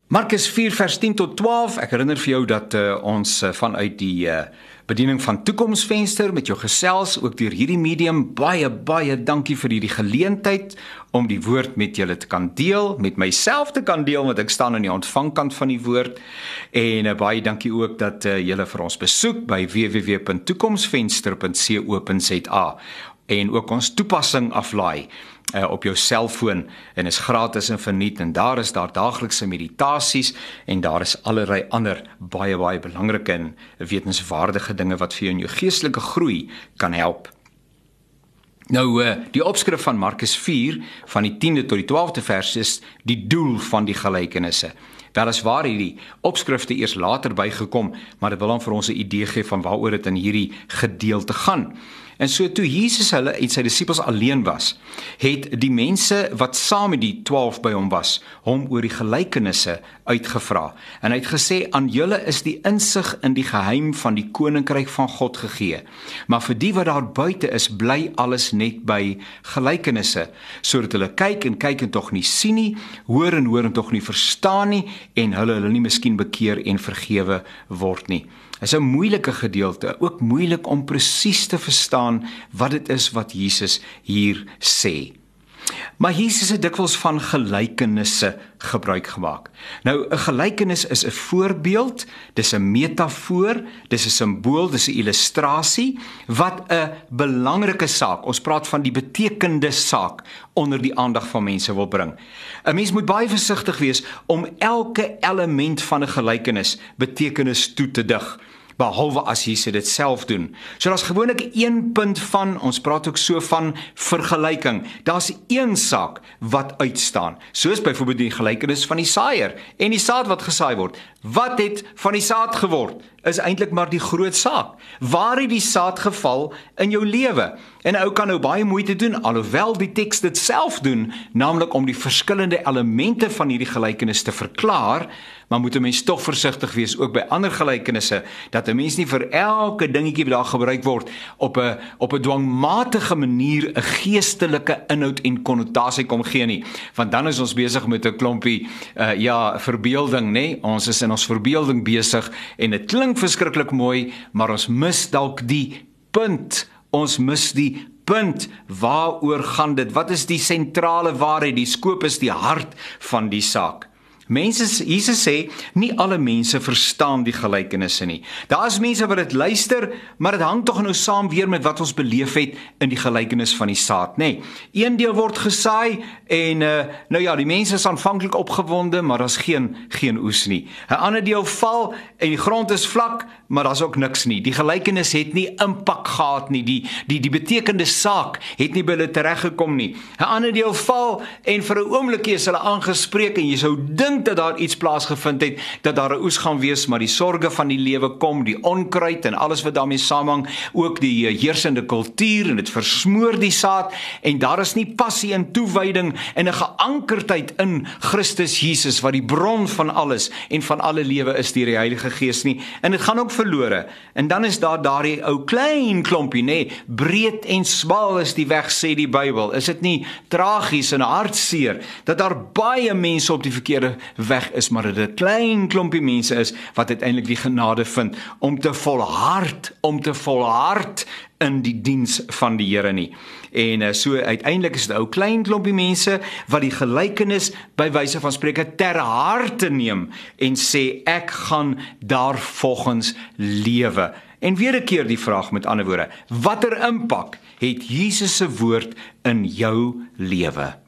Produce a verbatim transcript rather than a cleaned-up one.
Markus vier vers tien tot twaalf, ek herinner vir jou dat uh, ons uh, vanuit die uh, bediening van Toekomsvenster met jou gesels, ook deur hierdie medium, baie, baie dankie vir hierdie geleentheid om die woord met julle te kan deel, met myself te kan deel, want ek staan aan die ontvangkant van die woord, en uh, baie dankie ook dat uh, julle vir ons besoek by w w w punt toekomsvenster punt co punt za en ook ons toepassing aflaai Uh, op jou selfoon en is gratis en verniet en daar is daar daaglikse meditasies en daar is allerlei ander baie baie belangrike en wetenswaardige dinge wat vir jou in jou geestelike groei kan help. Nou, uh, die opskrif van Markus vier van die tiende tot die twaalfde vers is die doel van die gelykenisse. Weliswaar het die opskrifte eers later bygekom, maar dit wil dan vir ons 'n idee gee van waaroor dit in hierdie gedeelte gaan. En so toe Jesus hulle en sy disippels alleen was, het die mense wat saam met die twaalf by hom was, hom oor die gelykenisse uitgevra. En hy het gesê, aan julle is die insig in die geheim van die koninkryk van God gegee. Maar vir die wat daar buite is, bly alles net by gelykenisse, sodat hulle kyk en kyk en tog nie sien nie, hoor en hoor en tog nie verstaan nie, en hulle hulle nie miskien bekeer en vergewe word nie. Dit is 'n moeilike gedeelte, ook moeilik om presies te verstaan wat dit is wat Jesus hier sê. Maar Jesus het dikwels van gelykenisse gebruik gemaak. Nou, 'n gelykenis is 'n voorbeeld, dis 'n metafoor, dis 'n simbool, dis 'n illustrasie, wat 'n belangrike saak, ons praat van die betekende saak, onder die aandag van mense wil bring. 'n Mens moet baie versigtig wees om elke element van 'n gelykenis betekenis toe te dig, behalwe as Jesus dit self doen. So daar's gewoonlik een punt van, ons praat ook so van vergelyking. Daar's een saak wat uitstaan, soos byvoorbeeld die gelykenis van die saaier en die saad wat gesaai word. Wat het van die saad geword? Is eintlik maar die groot saak. Waar het die saad geval in jou lewe? En 'n ou kan nou baie moeite doen, alhoewel die teks dit self doen, naamlik om die verskillende elemente van hierdie gelykenis te verklaar, maar moet 'n mens tog versigtig wees, ook by ander gelykenisse, dat 'n mens nie vir elke dingetjie wat daar gebruik word, op 'n op 'n dwangmatige manier 'n geestelike inhoud en konnotasie kom gee nie. Want dan is ons besig met 'n klompie, uh, ja, verbeelding, nê? Ons is in ons verbeelding besig, en dit klink verskriklik mooi, maar ons mis dalk die punt. Ons mis die punt. Waaroor gaan dit? Wat is die sentrale waarheid? Die skoop is die hart van die saak. Mense, Jesus sê, nie alle mense verstaan die gelykenisse nie. Daar is mense wat dit luister, maar dit hang tog nou saam weer met wat ons beleef het in die gelykenis van die saad, nê. Een deel word gesaai en uh, nou ja, die mense is aanvanklik opgewonde, maar daar's geen geen oes nie. 'n Ander deel val en die grond is vlak, maar daar's ook niks nie. Die gelykenis het nie impak gehad nie. Die die die betekende saak het nie by hulle tereggekom nie. 'n Ander deel val en vir 'n oombliekie is hulle aangespreek en jy sou dink dat daar iets plaasgevind het, dat daar 'n oes gaan wees, maar die sorge van die lewe kom, die onkruid en alles wat daarmee saamhang, ook die heersende kultuur, en dit versmoor die saad, en daar is nie passie en toewyding en 'n geankerdheid in Christus Jesus, wat die bron van alles en van alle lewe is, deur die Heilige Gees nie, en dit gaan ook verlore. En dan is daar daardie ou klein klompie, nê, breed en smal is die weg, sê die Bybel. Is dit nie tragies en hartseer dat daar baie mense op die verkeerde weg is, maar dit 'n klein klompie mense is wat uiteindelik die genade vind om te volhard, om te volhard in die diens van die Here nie. En so uiteindelik is dit 'n ou klein klompie mense wat die gelykenis by wyse van spreke ter harte neem en sê, ek gaan daarvolgens lewe. En weer 'n keer die vraag, met ander woorde, watter impak het Jesus se woord in jou lewe?